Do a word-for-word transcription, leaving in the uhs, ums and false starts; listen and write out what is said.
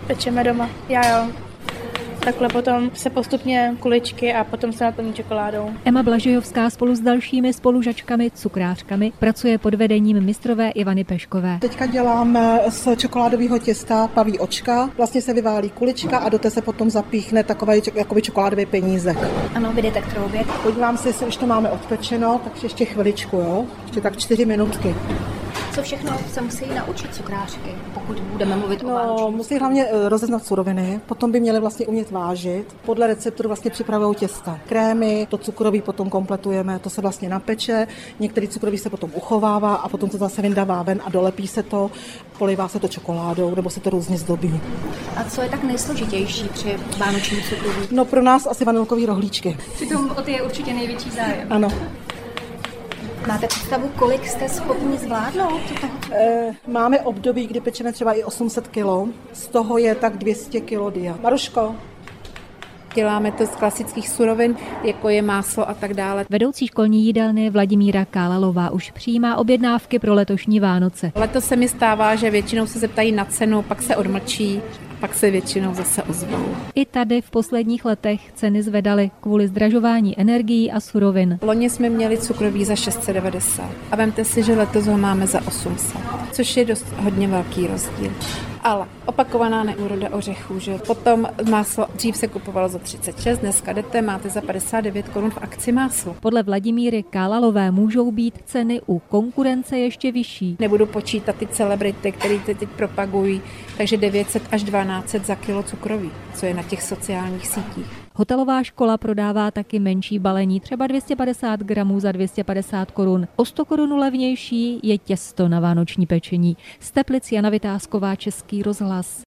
Pečeme doma, já jo. Takhle potom se postupně kuličky a potom se naplní čokoládou. Emma Blažejovská spolu s dalšími spolužačkami, cukrářkami, pracuje pod vedením mistrové Ivany Peškové. Teďka děláme z čokoládového těsta paví očka. Vlastně se vyválí kulička a do té se potom zapíchne takový jakoby čokoládový penízek. Ano, vidíte, kterou věk. Podívám se, jestli už to máme odpečeno, takže ještě chviličku, jo? Ještě tak čtyři minutky. Co všechno se musí naučit cukrářky, pokud budeme mluvit o No, vánočním musí hlavně rozeznat suroviny, potom by měli vlastně umět vážit. Podle receptu vlastně připravují těsta. Krémy, to cukroví potom kompletujeme, to se vlastně napeče, některý cukroví se potom uchovává a potom to zase vyndává ven a dolepí se to, polivá se to čokoládou nebo se to různě zdobí. A co je tak nejsložitější při vánočním cukroví? No pro nás asi vanilkový rohlíčky. Přitom o ty je určitě největší zájem. Ano. Máte představu, kolik jste schopni zvládnout? E, máme období, kdy pečeme třeba i osm set kilo, z toho je tak dvě stě kilo dia. Maruško? Děláme to z klasických surovin, jako je máslo a tak dále. Vedoucí školní jídelny Vladimíra Kálalová už přijímá objednávky pro letošní Vánoce. Letos se mi stává, že většinou se zeptají na cenu, pak se odmlčí, pak se většinou zase ozvou. I tady v posledních letech ceny zvedaly kvůli zdražování energií a surovin. Loni jsme měli cukroví za šest set devadesát a vemte si, že letos ho máme za osm set, což je dost hodně velký rozdíl. Ale opakovaná neúroda ořechů, že potom máslo dřív se kupovalo za třicet šest, dneska jdete, máte za padesát devět korun v akci máslo. Podle Vladimíry Kálalové můžou být ceny u konkurence ještě vyšší. Nebudu počítat ty celebrity, které teď propagují, takže devět set až dvanáct set za kilo cukroví, co je na těch sociálních sítích. Hotelová škola prodává taky menší balení, třeba dvě stě padesát gramů za dvě stě padesát korun. O sto korun levnější je těsto na vánoční pečení. Z Teplic Jana Vytázková, Český rozhlas.